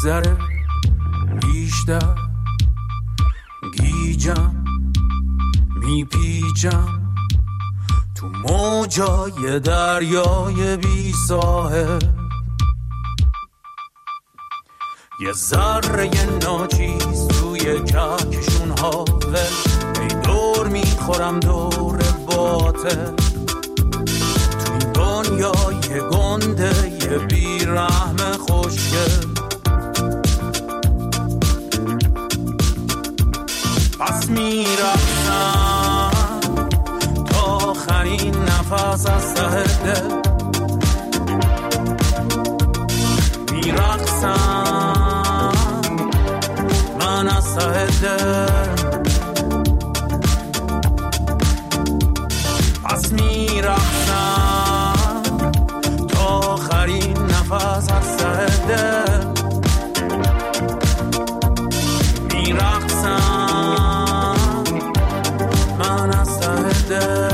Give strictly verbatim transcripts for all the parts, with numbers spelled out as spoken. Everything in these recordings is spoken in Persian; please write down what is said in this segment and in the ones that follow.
میگذره بیشتر گیجم میپیچم تو موجای دریای بی ساحل، یه ذره ناچیز توی کهکشون حاول، ای دور میخورم دور باطل تو این دنیای گنده یه بیرحم خوشگل. پس میرفتم تا آخرین نفس از ته دل، میرقصم من از ته دل. پس میرفتم تا آخرین نفس از ته دل، میرقصم من از ته دل.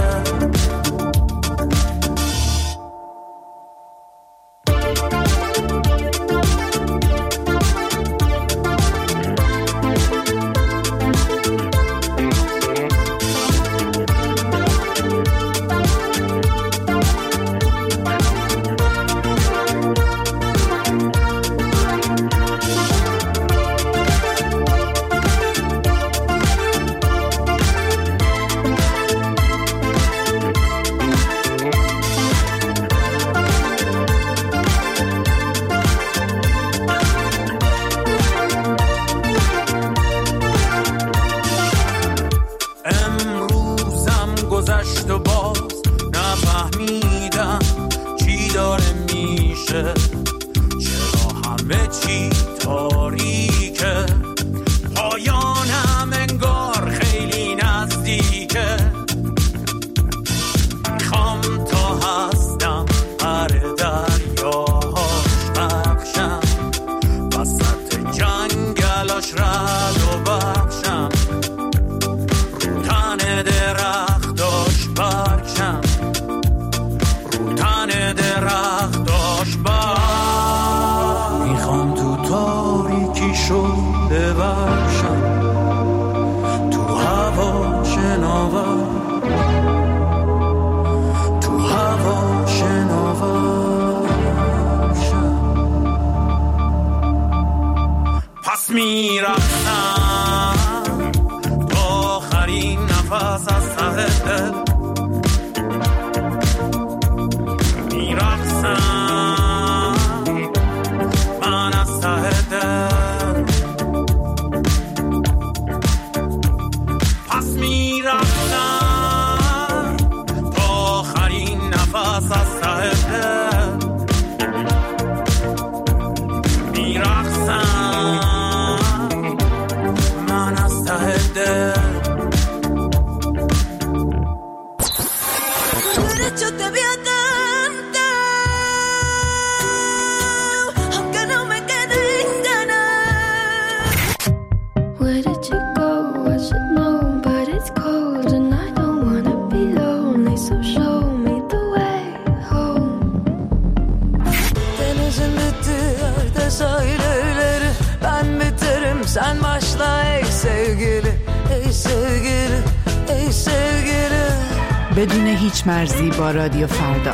بدون هیچ مرزی با رادیو فردا.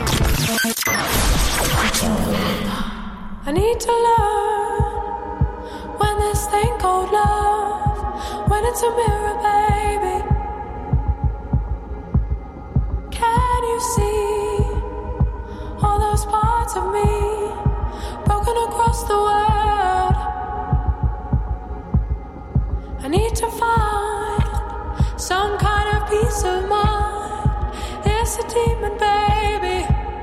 I need to learn when this thing called love, when it's a mirror, baby. Can you see all those parts of me broken across the world? I need to find some kind of peace of mind. It's a demon, baby.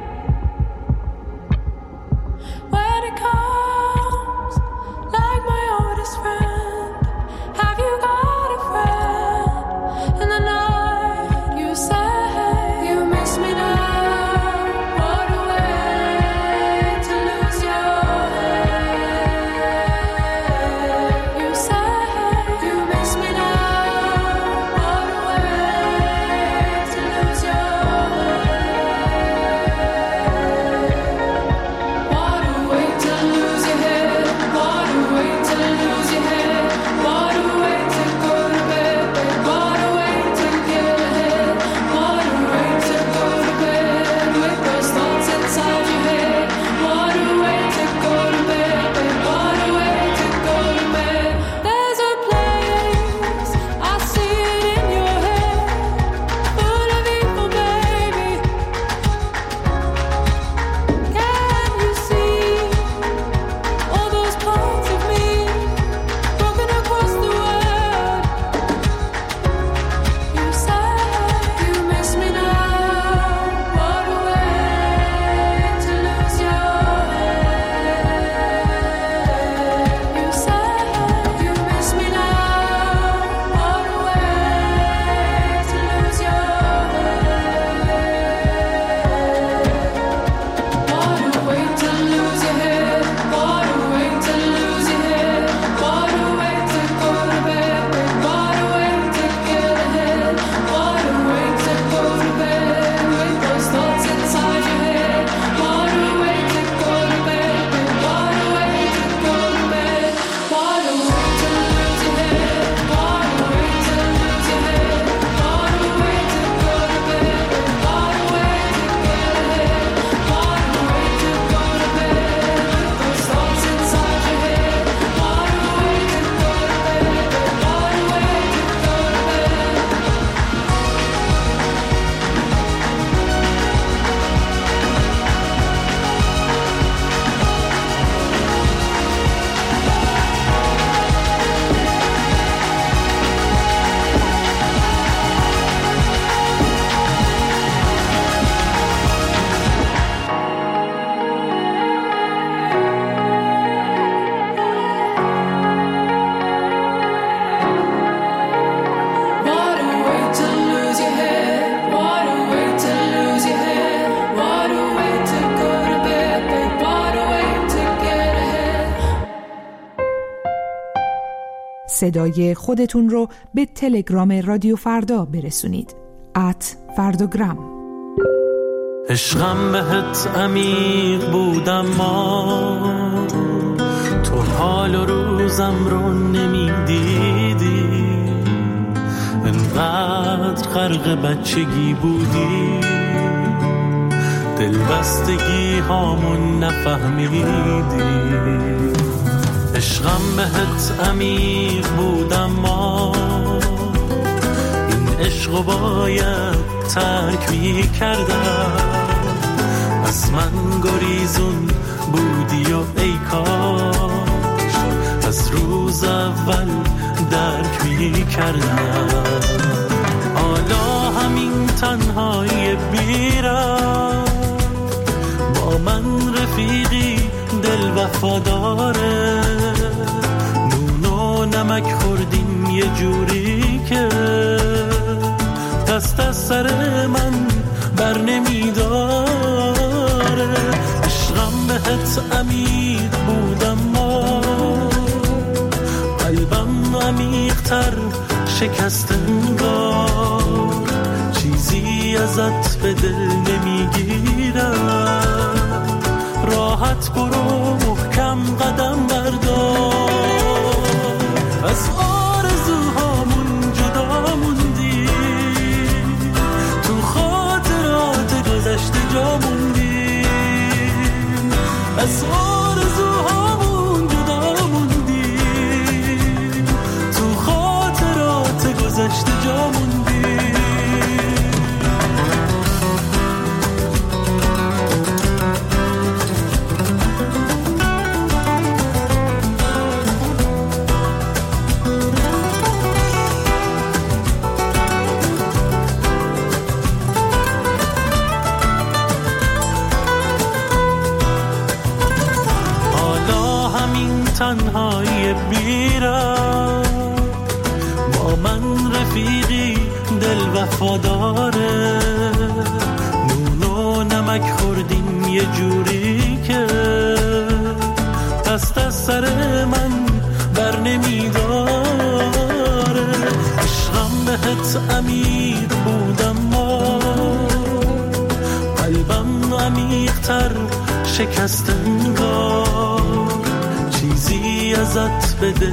When it comes, like my oldest friend, have you got a friend? In the night, you say you miss me now. What a way to lose your head. You say you miss me now. What a way. صدای خودتون رو به تلگرام رادیو فردا برسونید. ات فرداگرام. عشقم بهت عمیق بودم، ما تو حال و روزم رو نمیدیدی، انقدر غرق بچگی بودی، دلبستگی هامون نفهمیدی. عشقم بهت عمیق بودم، ما این عشقو باید ترک می کردم. از من گریزون بودی و ای کاش از روز اول درک می کردم. حالا همین تنهایی بیرم، با من رفیقی دل وفاداره، نون و نمک خوردیم یه جوری که دست از سر من بر نمیداره. عشقم بهت عمیق بودم، ما قلبم عمیق‌تر شکست انگار، چیزی ازت به دل نمیگیرم، راحت برو محکم قدم بردار. از آرزوهامون جدا موندی، تو خاطرات گذشته جا موندی، از آرزوهامون جدا موندی، تو خاطرات گذشته جا موندی. تنهایی بیرم، با من رفیقی دل وفاداره، نون و نمک خوردیم یه جوری که دست از سر من بر نمیداره. عشقم بهت عمیق بودم، ما قلبم عمیق‌تر شکست انگار، چیزی ازت به دل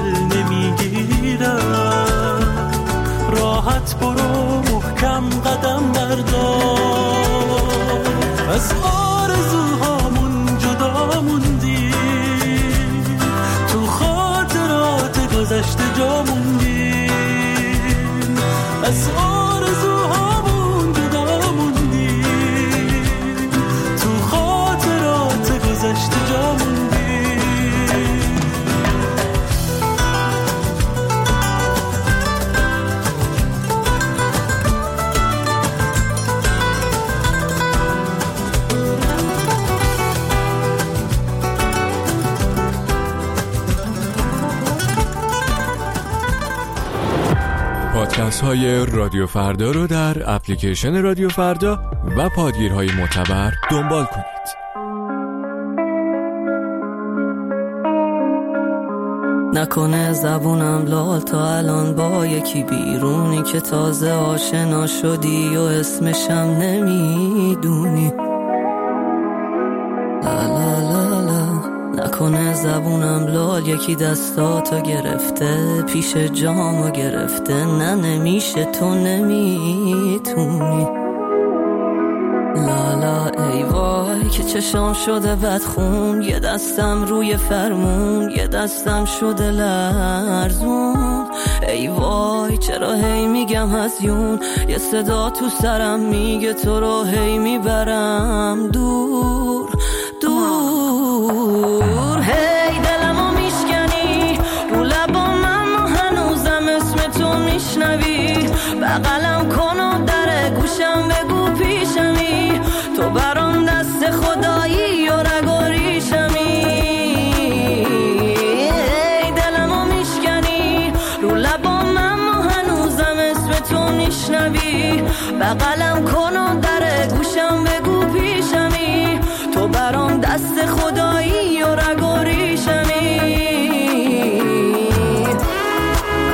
نمیگیرم، راحت برو محکم قدم بردار. از آرزوهامون جدا موندی، تو خاطرات گذشته جا موندی، از آرزوهامون جدا موندی، تو خاطرات گذشته جا موندی. پادکست های رادیو فردا رو در اپلیکیشن رادیو فردا و پادگیرهای معتبر دنبال کنید. نکنه زبونم لال تا الان با یکی بیرونی که تازه آشنا شدی و اسمشم نمیدونی. لا لا لا لا. نکنه زبونم لال یکی دستاتو گرفته، پیش جامو گرفته، نه نمیشه تو نمیتونی. لالا ای وای که چشام شده بدخون، یه دستم روی فرمون، یه دستم شده لرزون. ای وای چرا هی میگم هزیون، یه صدا تو سرم میگه تو رو هی میبرم دور دور. هی دلمو میشکنی، رو لبام اما هنوزم اسم تو میشنوی، بغلم کن و در گوشم بگو پیشمی، تو برام دست خدایی و رگاریشمی. ای دلمو میشکنی، رو لبام اما هنوزم اسم تو میشنوی، بغلم کن و در گوشم بگو پیشمی، تو برام دست خدایی و رگاریشمی.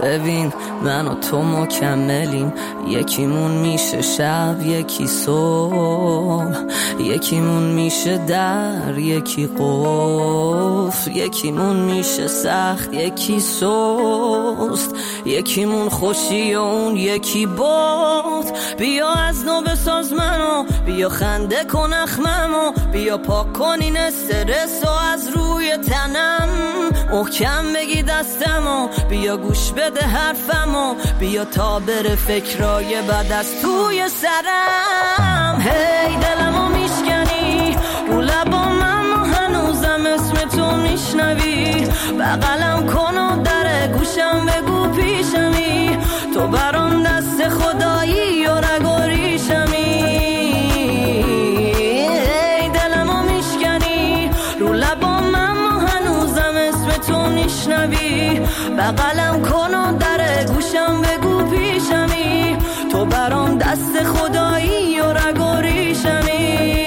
ببین من و تو مکملیم، یکیمون میشه شب یکی صبح، یکیمون میشه در یکی قفل، یکیمون میشه سخت یکی سست، یکیمون خوشی و اون یکی باد. بیا از نو بساز منو، بیا خنده کن اخممو، بیا پاک کن این استرس و از روی تنم، محکم بگی دستمو، بیا گوش بده حرفمو، بیا تا بره فکرای بد از توی سرم. هی دلمو میشکنی رو لبام، اما هنوزم اسم تو میشنوی، بغلم کن و در گوشم بگو پیشمی، تو برام دست خدایی و رگ و ریشمی. هی دلمو میشکنی رو لبام، اما هنوزم اسم تو میشنوی، بغلم کن و در گوشم بگو پیشمی، تو برام دست خدایی و رگ و ریشمی.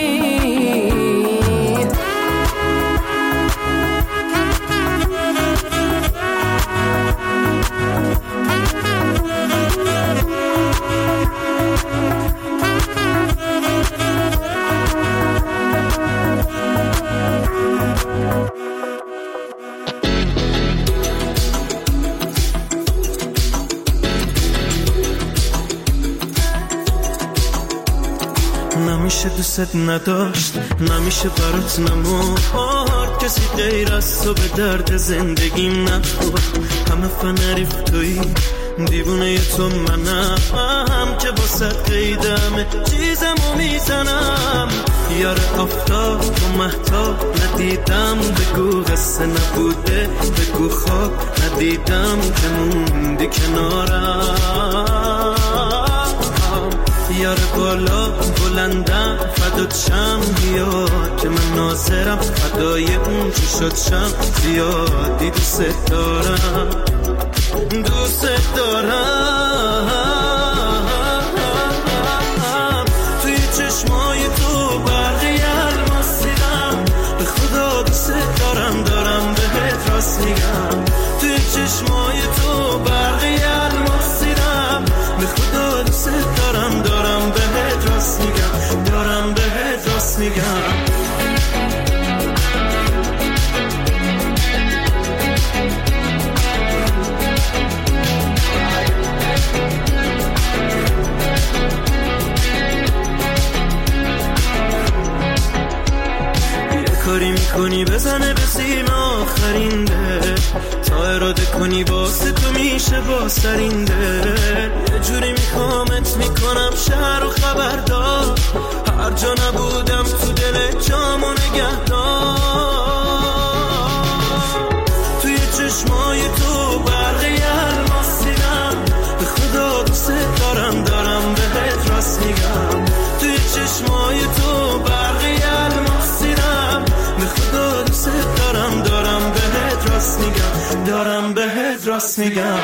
نمیشه دوست نداشت، نمیشه برات نمورد، کسی غیر از تو به درد زندگیم نخورد. همه فنریف توی دیوونه تو منم، که با صد قیدمه چیزمو میزنم. یار آفتاب و مهتاب ندیدم، بگو قصه نبوده، بگو خواب ندیدم که موندی کنارم. یار بالا بلندم فدات شم، بیا که من ناظرم فدای اون چی شد شم. زیادی دوست دارم، دوست دارم. توی چشمای تو برقی الماس دیدم، به خدا دوست دارم، دارم بهت راست میگم. توی چشمای تو برقی الماس دیدم، به خدا دوست دارم، دارم بهت راست میگم، دارم بهت راست میگم. کاری میکنی بزنه به سیم آخرین ده، تا اراده کنی واسه تو میشه با سرینده. یه جوری میخوامت میکنم شهر و خبردار، هر جا نبودم تو دل جامو نگهدار. توی چشمای تو برقی الماس دیدم، به خدا دوست دارم، دارم بهت راست میگم. توی چشمای تو برقی الماس دیدم، به خدا دوست دارم، دارم بهت راست میگم، دارم بهت راست میگم.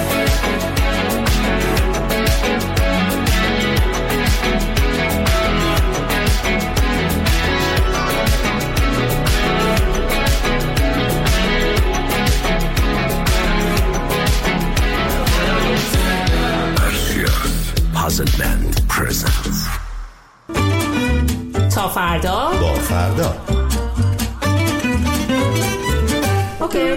Puzzle Band presents تا فردا با فردا. اوکی.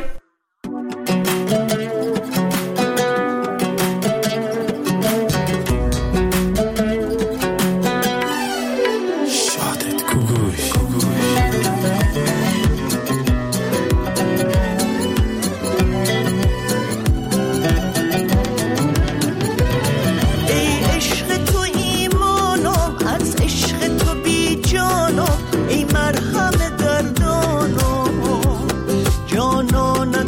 شادت گوش ای عشق تو ایمانم، از عشق تو بی جانم، ای مرهم دردانم، جانان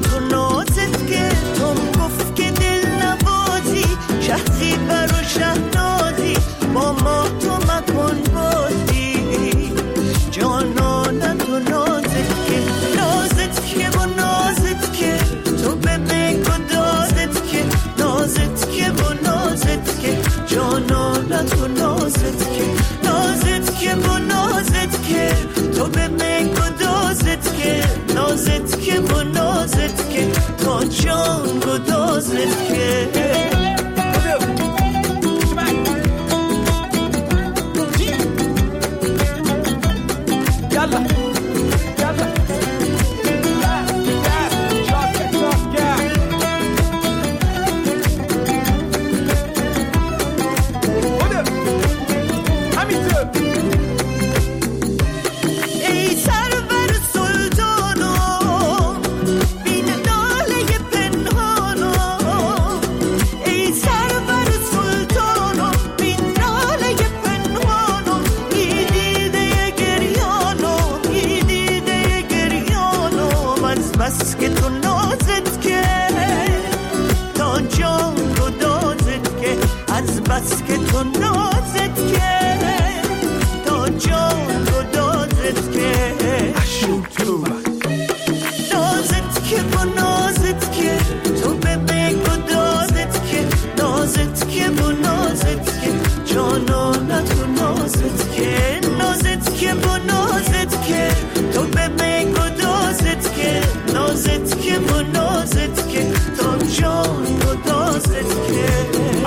جان گدازت که بس که تو نازت که تا جان گدازت که از بس که تو نازت که تا جان گدازت که نازت که با نازت که تو به به گدازت که نازت که با نازت که جانانت و نازت که نازت که با نازت که تو به به گدازت که نازت که با نازت که تا جان گدازت که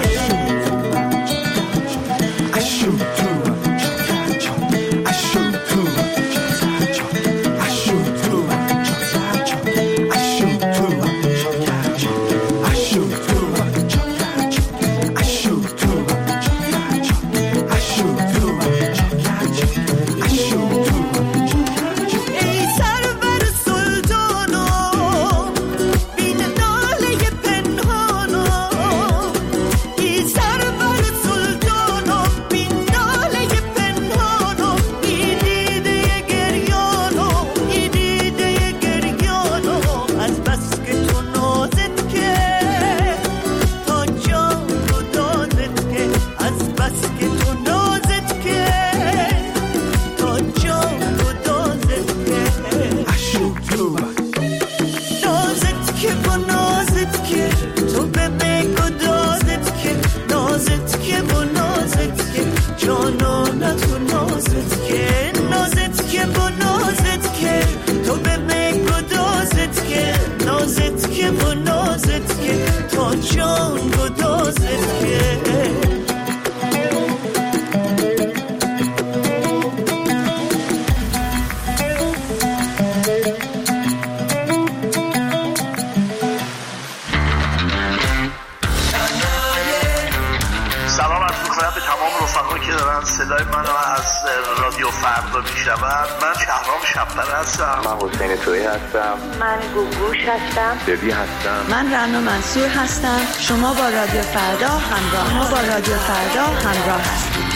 صدای منو از رادیو فردا میشنوند. من شهرام شب‌پر هستم. من حسین تویی هستم. من گوگوش هستم. ببی هستم. من رنا منصور هستم. شما با رادیو فردا همراه ما با رادیو فردا همراه هستید.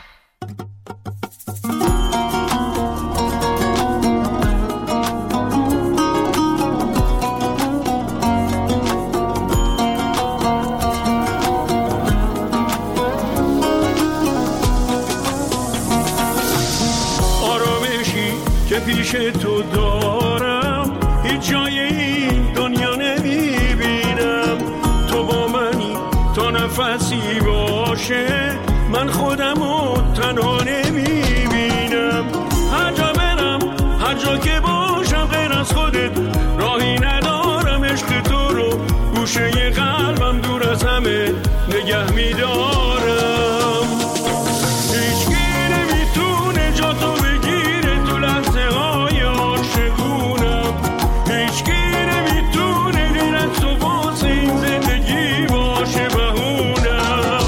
پیش تو دارم هیچ جای این دنیا نمیبینم، تو با منی تا نفسی باشه من خودمو تنها نمیبینم. هر جا برم هر جا که باشم غیر از خودت راهی ندارم، عشق تو رو گوشه قلبم دور از همه نگه میدارم. هیچکی نمیتونه جا تو بگیره تو لحظه های عاشقونم، هیچکی نمیتونه غیر از تو واسه این زندگی باشه بهونم.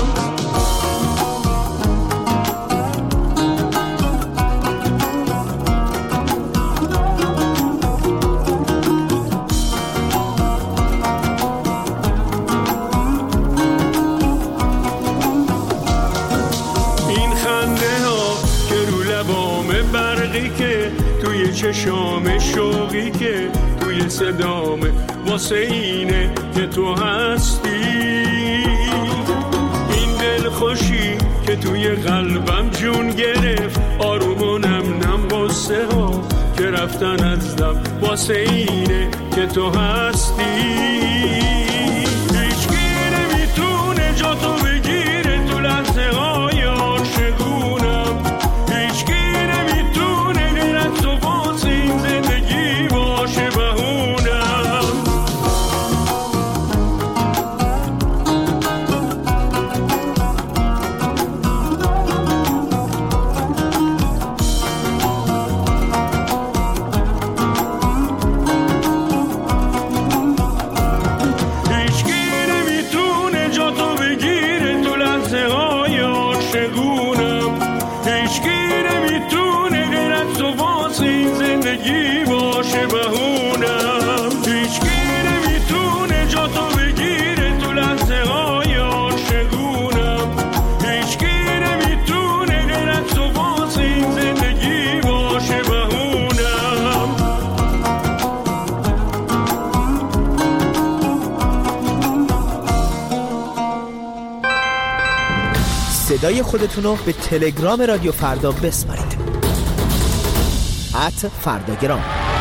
این خنده ها که رو لبامه برقی که توی چشام شوقی که توی صدامه واسه اینه که تو هستی. این دل خوشی که توی قلبم جون گرفت آروم و نم نم قصه ها که رفتن از دم واسه اینه که تو هستی. هیچکی نمیتونه جا تو بگیره تو لحظه های عاشقونم، هیچکی نمیتونه غیر از تو واسه این زندگی باشه بهونم. صدای خودتون رو به تلگرام رادیو فردا بسپارید. ات فرداگرام.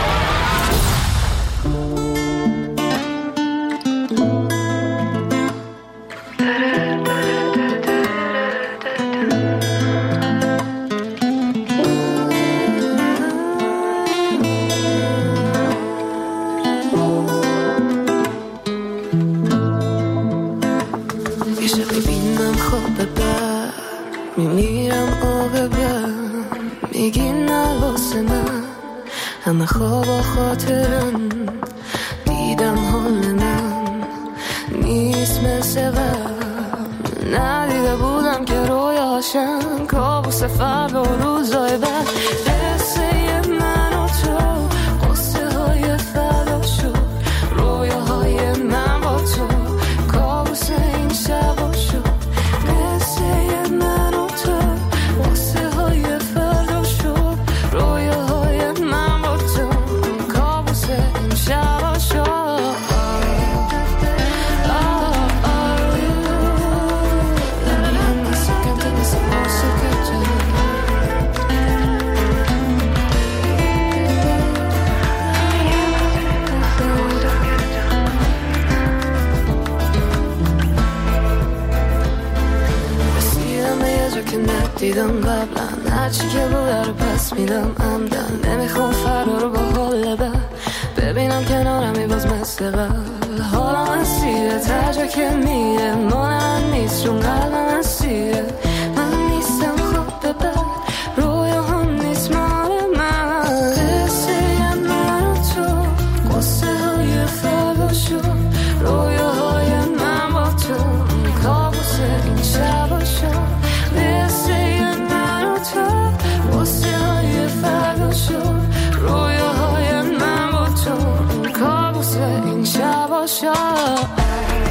همه خواب و خاطرم دیدم حال من نیست مثل قبل ندیده بودم که رویاشم کابوس فردا و روزای بعد قصه من و تو قصه های فردا شد رویاهای من با تو کابوس این شب شد قصه من و تو قصه های فردا شد رویاهای من با تو کابوس این شب شد دیدم قبلا هرچی که بوده رو پس میدم عمدن نمیخوام فردا رو با حال بد ببینم کنارمی باز مثل قبل حالم اسیره تا جا که میره مال من نیست چون قلبم اسیره من نیستم خواب بد رویا هم نیست مال من قصه من و تو قصه های فردا شد رویاهای من با تو کابوس این شب شد قصه من و تو قصه های فردا شد رویاهای من با تو کابوس این شب شد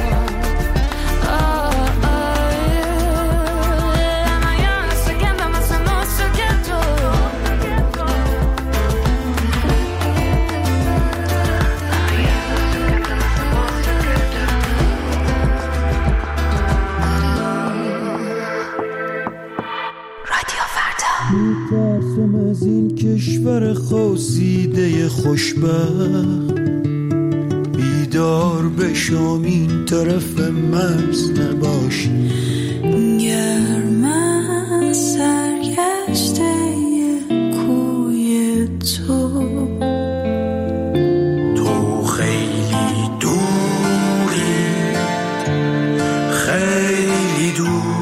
میترسم از این کشور خواسیده خوشبخت بیدار بشم این طرف مرز نباش گرم از سرگشته کوی تو تو خیلی دوری خیلی دوری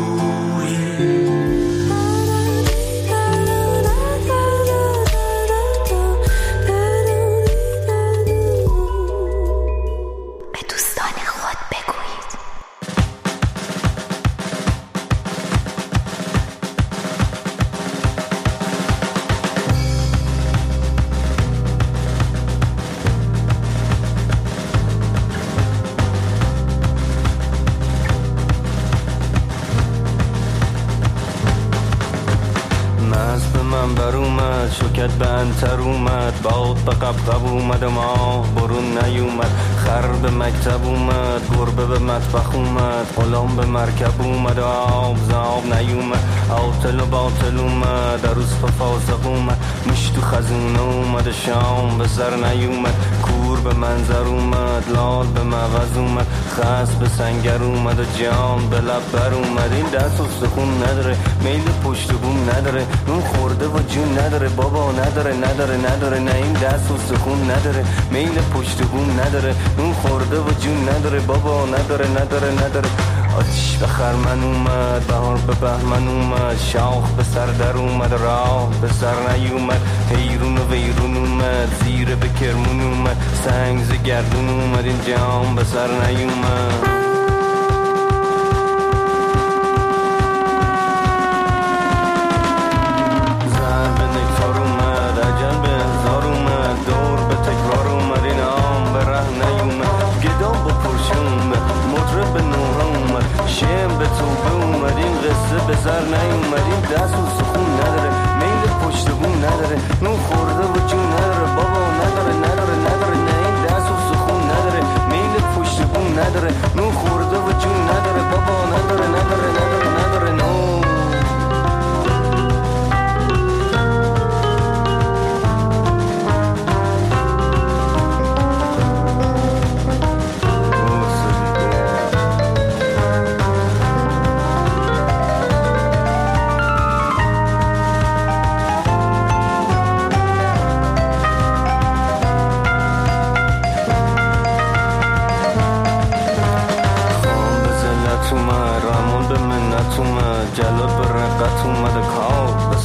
شکت به انتر اومد باد به قبقب اومد و ما برون نیومد خر به مکتب اومد گربه به مطبخ اومد غلام به مرکب اومد و آب زاب نیومد عاطل و باطل اومد عروس به فاسق اومد مش تو خزونه اومد شام به سر نیومد کور به منظر اومد لال به مغز اومد خس به سنگر اومد و جام به لب بر اومد این دست و سخون نداره میل پشت بوم نداره نون خورده و جون نداره بابا نداره نداره نداره نه این دست و سخون نداره میل پشت بوم نداره نون خورده و جون نداره بابا نداره نداره نداره آتش به خرمن اومد بهار به بهمن اومد شاخ به سر در اومد راه به سر نیومد حیرون و ویرون اومد زیر به کرمون اومد سنگ ز گردون اومد این جام به سر نیومد به سر نیومدیم دست و سخون نداره میل پشت بوم نداره نون خورده و جون نداره بابا نداره نداره نداره نه این دست و سخون نداره میل پشت بوم نداره نون خورده و جون نداره بابا نداره نداره نداره نداره نو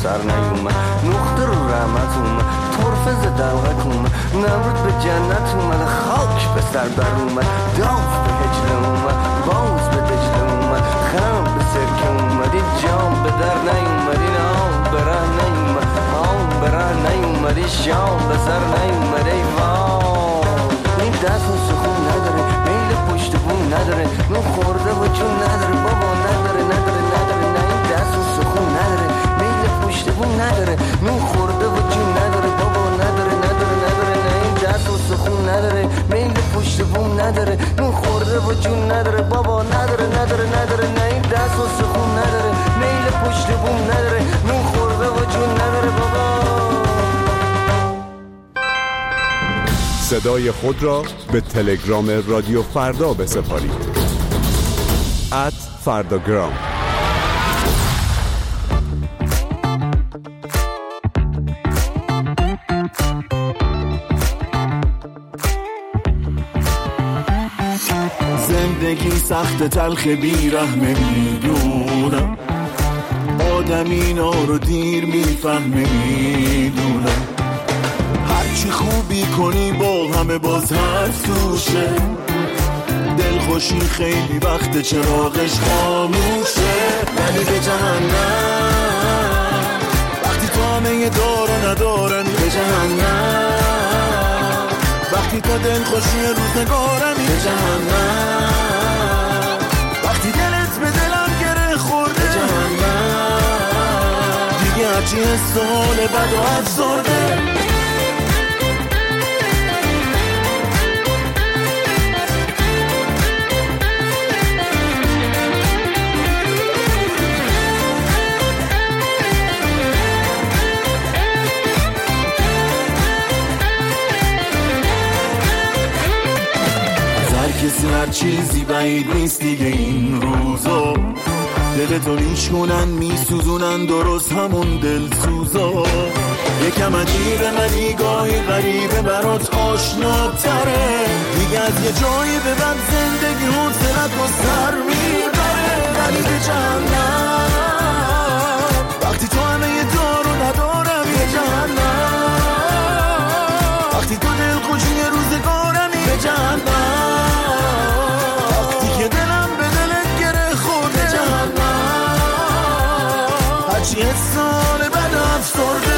سر نیومد نقطه رو رحمت اومد طرفه ز دلغک اومد نمرود به جنت اومد خاک به سر بر اومد داف به هجله اومد باز به دجله اومد خم به سرکه اومد این جام به در نیومد این آم به ره نیومد آم به ره نیومد این شام به سر نیومد ای وام این دست و سخون نداره میل پشت بون نداره نو خورده و چون نداره بابا نداره نداره نداره نه این دست و سخون نداره میل پشت بون نداره نو خورده و چون نداره بابا نداره نداره نداره نه این دست و سخون نداره میل پشت بون نداره نو خورده و چون نداره بابا نداره نداره نداره نه این دست و سخون نداره میل پشت بون نداره نو خورده و چون نداره بابا. صدای خود را به تلگرام رادیو فردا بسپارید ات فرداگرام. زندگی سخت تلخ بیرحمه میدونم آدم اینا رو دیر میفهمه میدونم هرچی خوبی کنی با همه باز حرف توشه دلخوشی خیلی وقت چراغش خاموشه ولی به جهنم وقتی تو همه دار و ندارن به جهنم وقتی تا دلخوشی روزگارمی به جهنم وقتی دلت به دلم گره خورده به جهنم دیگه هرچی حسال بد و افسرده کسی هر چیزی بعید نیست دیگه این روزا دلتو میشکنن میسوزونن درست همون دل سوزا یکم عجیبه ولی گاهی غریبه برات آشناتره دیگه از یه جایی به بعد زندگی حوصلت رو سر میبره ولی به جهنم وقتی تو همه یه دار و ندارم یه جهنم وقتی تو دلخوشی روزگارمی به جهنم هرچی سال بعد افسرده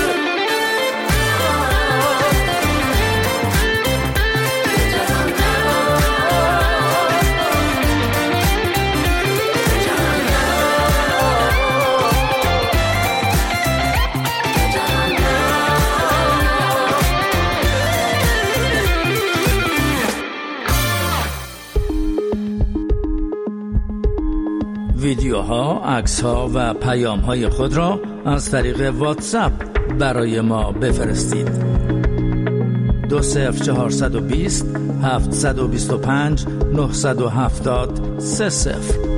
ویدیوها، عکس‌ها و پیام‌های خود را از طریق واتساپ برای ما بفرستید. دو صفر چهارصد و بیست هفتصد و بیست و پنج نهصد و هفتاد سه صفر.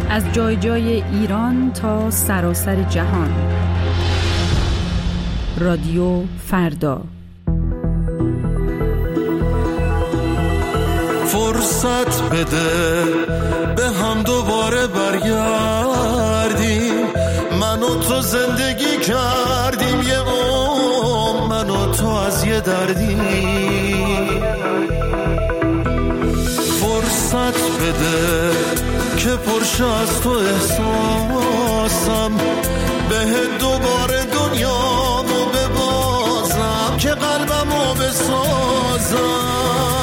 از جای جای ایران تا سراسر جهان. رادیو فردا. فرصت بده به هم دوباره برگردیم، من و تو زندگی کردیم یه عمر، من و تو از یه دردیم. فرصت بده که پرشه از تو احساسم، به دوباره دنیامو ببازم که قلبمو بسازم.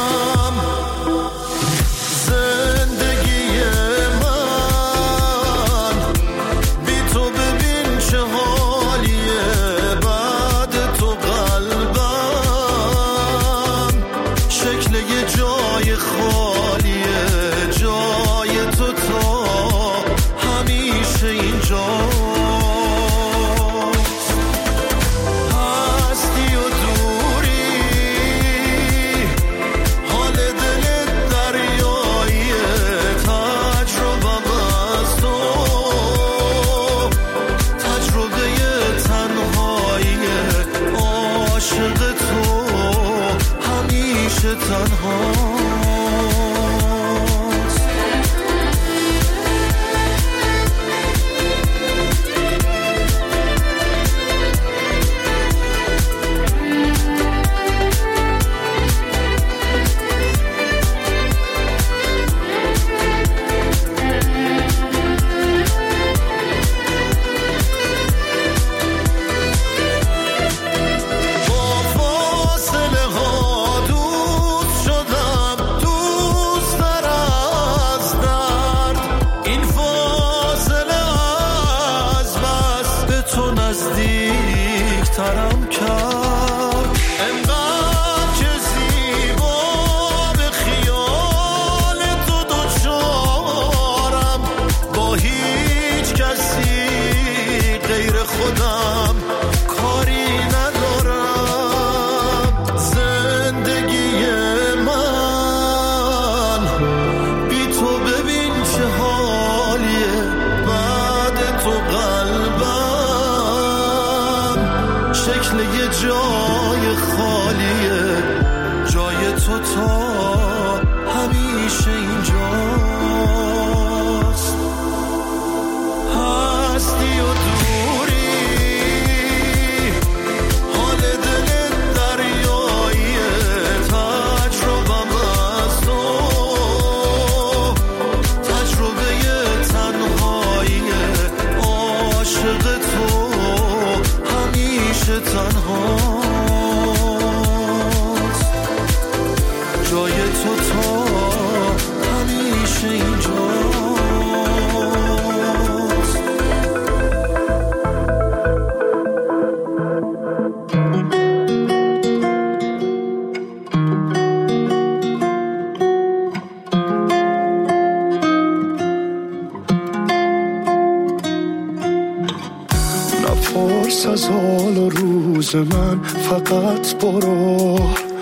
من فقط برو،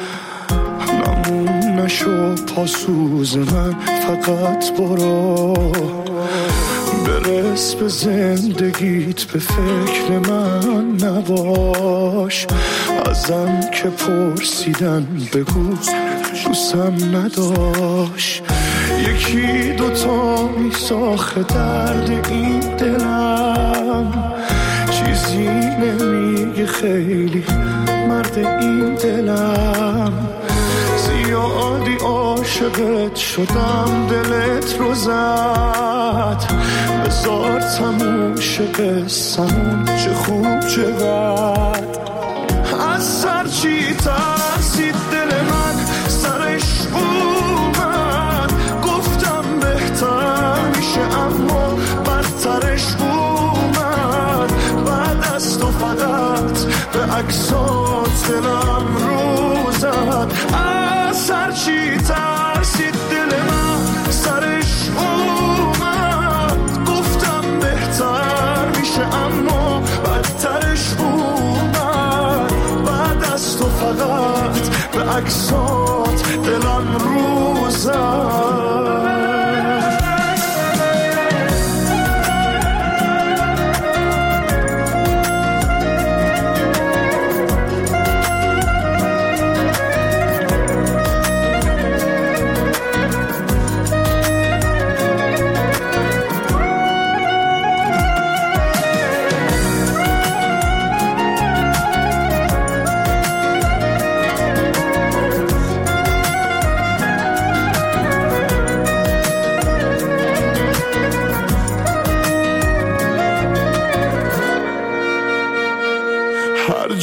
نمون نشو پاسوز من فقط برو، برس به زندگیت به فکر من نباش، ازم که پرسیدن بگو دوستم نداشت، یکی دوتا میساخه درد این دلم، چیزی نمیگه خیلی مرد این دلم، زیادی عاشقت شدم دلت رو زد، بذار تموم شه قصه‌مون چه خوب چه بد، از سر چی ترسید دل من سرش اومد، گفتم بهتر میشه اما بدترش اومد، بعد از تو فقط به عکسات دلم رو زد، از سر چی ترسید دل من سرش اومد، گفتم بهتر میشه اما بدترش اومد، بعد از تو فقط به عکسات دلم رو زد.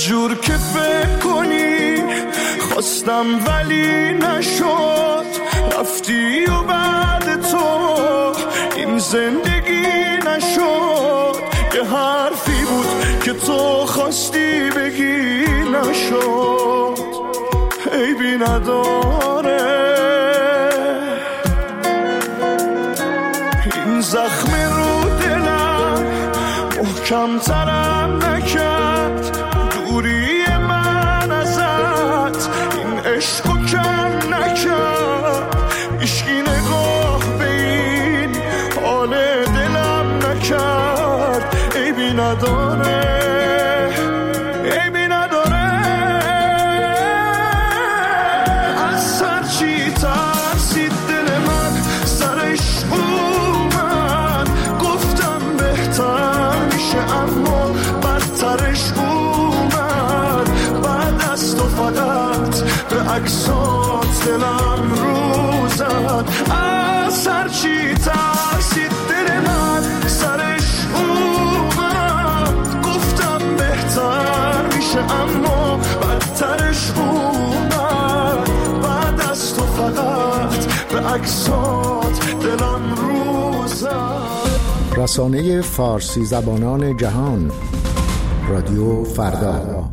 جور که فکر کنی خواستم ولی نشد، رفتی و بعد تو این زندگی نشد. یه حرفی بود که تو خواستی بگی نشد، عیبی نداره. این زخم رو دلم محکم ترم نکرد، دوری من ازت این عشقو کم نکرد. عشقی نگاه به این حال دلم نکرد، عیبی نداره، عیبی نداره. از سر چی ترسید دل من سرش اومد، گفتم بهتر میشه اما بدترش اومد. بعد از تو فقط به عکسات دلم رو زد. از سر چی ترسید دل من سرش اومد، گفتم بهتر میشه اما بدترش اومد. بعد از تو فقط به عکسات دلم رو زد. رسانه فارسی زبانان جهان، رادیو فردا.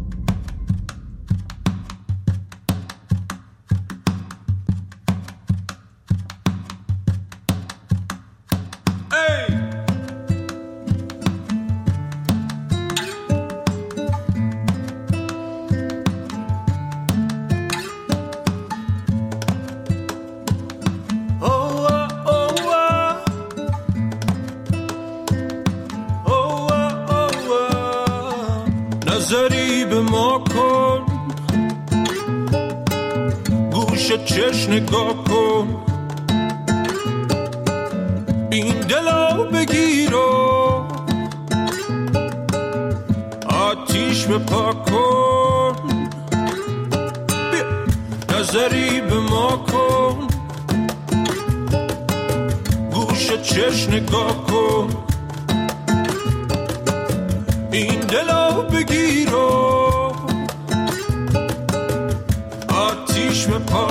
نظری به ما کن، گوش چش نگاه کن، این دلو بگیر و آتیش بپا کن. نظری به ما کن، گوش چش نگاه کن، این دلو بگیر و آتیش بپا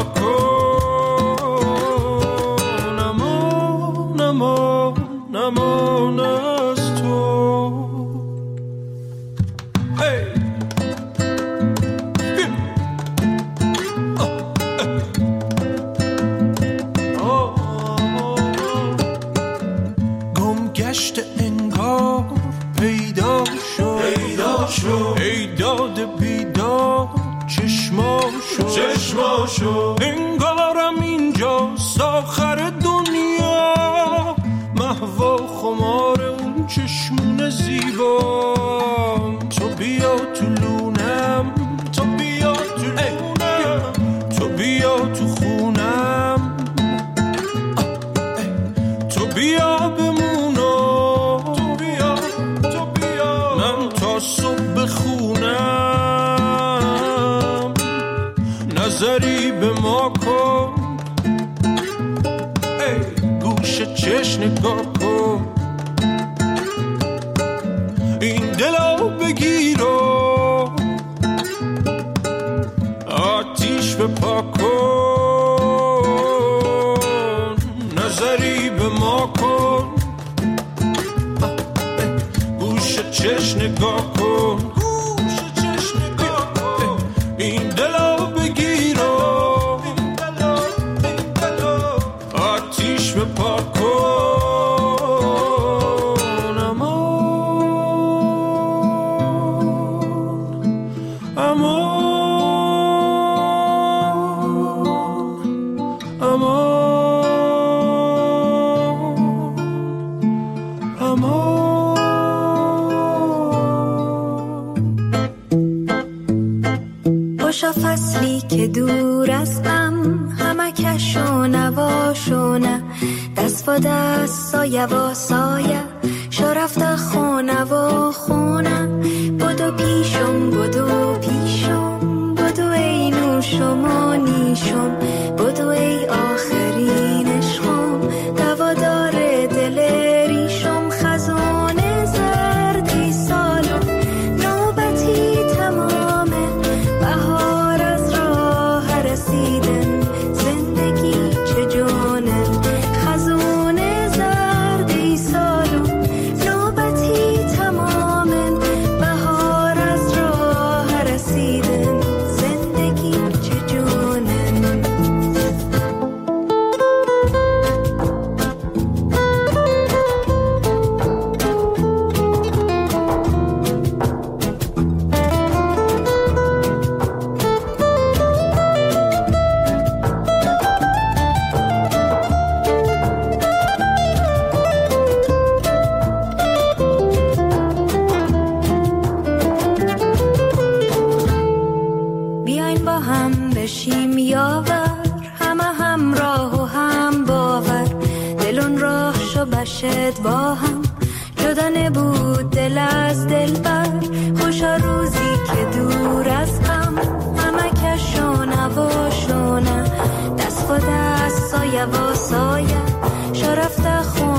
کن. امان امان امان از تو. hey. oh. گم گشت انگار پیدا شو، پیدا شو، ای داد بیدار چشماشو، چشماشو. انگارم اینجاست آخر دنیا، محو و خمار اون چشمون زیبا. تو بیا تو لونم، تو بیا تو لونم، تو بیا تو خونم، تو بیا بمونم، تو بیا، تو بیا من تا صبح بخونم. نظری به ما کن، ای گوش چش نگاه کن، این دلو بگیر و آتیش بپا کن. نظری به ما کن، گوش چش نگاه کن، این دلو بگیر و آتیش بپا کن. امان امان امان امان. خوشا فصلی که دور از غم، همه کش و نواش و نه، دست و دست سایه و سایه، شو رفته خونه و خونه. بدو پیشم بدو پیشم، بدو ای نوشم و نیشم، بدو ای آخرین عشقم، دوادار دل ریشم. خزانه زردی سالم، نوبتی تمام باشد با هم، جدا نبود دل از دل بر. خوشا روزی که دور از غم، همه کشو نباشونه، دست و دست سایه و سایه شرفت خون